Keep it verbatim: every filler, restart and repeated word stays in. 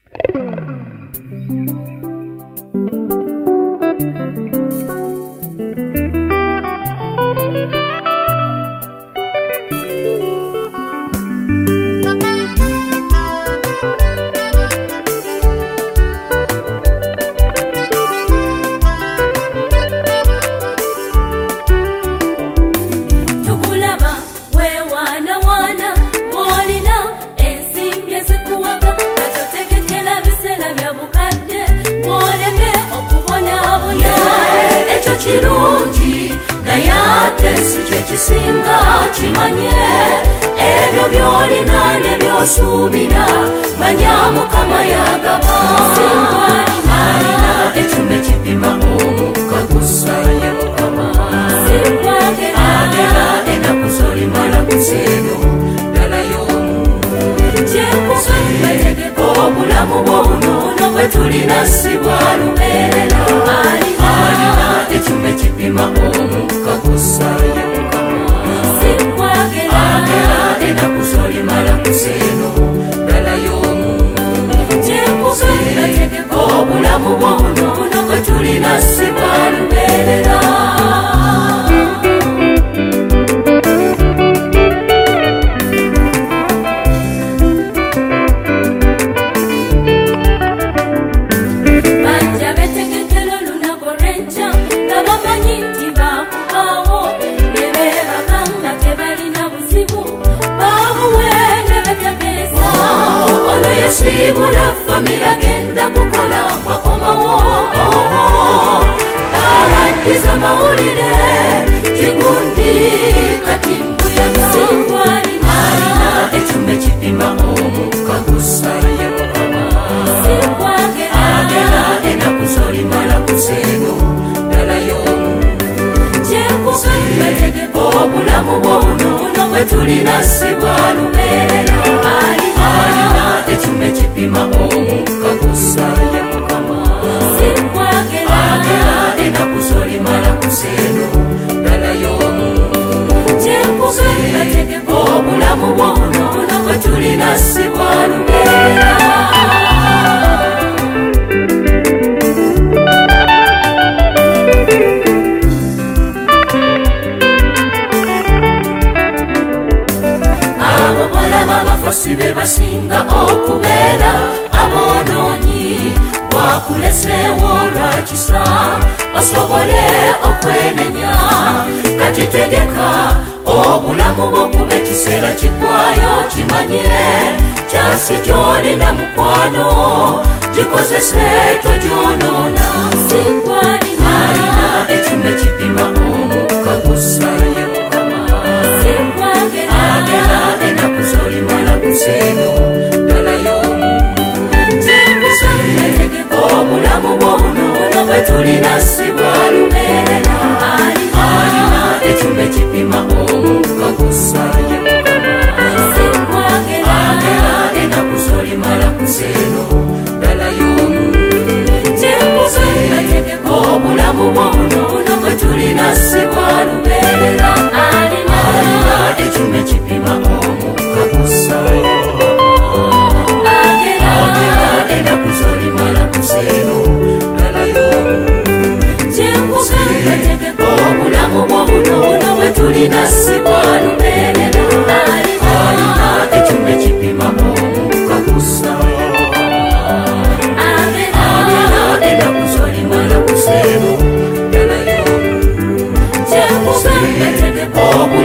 Kirungi nayate sije kisinga kimanye ebyo byolina ne byosubira manya Mukama yagaba alina ekyuma ekipima omukka gusaye Mukama agera ennaku zolimala kuseeno ddala y'omuntu obulamu bw'obunono bwe tulina si bwa lubeerera alina ekyuma ekipima omukka gusaye Mukama agera ennaku zolimala kuseeno ddala y'omuntu obulamu bw'obunono bwe tulina si bwa lubeerera. Sibula famila genda kukola mwakomawo arangiza mawulire kigundi kati mbuyaga alina ekyuma ekipima omukka gusaye Mukama agera ennaku zolimala kuseeno ddala y'omuntu obulamu bw'obunono bwe tulina si bwa lubeerera alina ekyuma ekipima omukka gusaye Mukama agera ennaku zolimala kuseeno ddala y'omuntu obulamu bw'obunono bwe tulina si bwa lubeerera. Sibe basinga okubeera aboonoonyi bwakuleseewo lwakisa osobole okwenenya kati tegeka obulamu bw'okuba ekiseera kiggwayo kimanyire kyansi gy'olina mukwano gikozese tojoonoona alina ekyuma ekipima omukka gusaye Mukama agera ennaku zolimala kuseeno ddala y'omuntu obulamu bw'obunono bwe tulina si bwa lubeerera alina ekyuma ekipima omukka gusaye Mukama agera ennaku zolimala kuseeno ddala y'omuntu obulamu bw'obunono bwe tulina si bwa lubeerera alina ekyuma ekipima omukka gusaye agera ennaku zolimala kuseeno ddala y'omuntu obulamu bw'obunono bwe tulina si bwa lubeerera alina ekyuma ekipima omukka gusaye agera ennaku zolimala kuseeno ddala y'omuntu